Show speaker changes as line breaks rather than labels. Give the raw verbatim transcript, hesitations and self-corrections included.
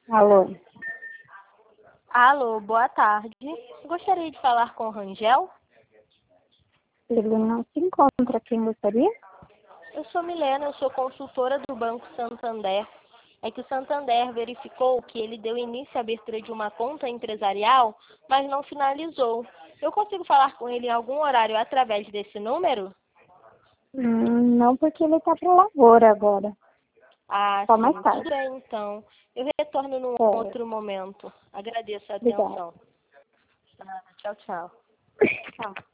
Alô?
Alô, boa tarde. Gostaria de falar com o Rangel?
Ele não se encontra. Quem gostaria?
Eu sou Milena, eu sou consultora do Banco Santander. É que o Santander verificou que ele deu início à abertura de uma conta empresarial, mas não finalizou. Eu consigo falar com ele em algum horário através desse número?
Hum, não, porque ele está para lavoura agora.
Ah,
Só mais
sim,
tarde.
tudo bem então. Eu retorno num
É,
outro momento. Agradeço a
obrigada.
atenção. Ah, tchau, tchau.
Tchau.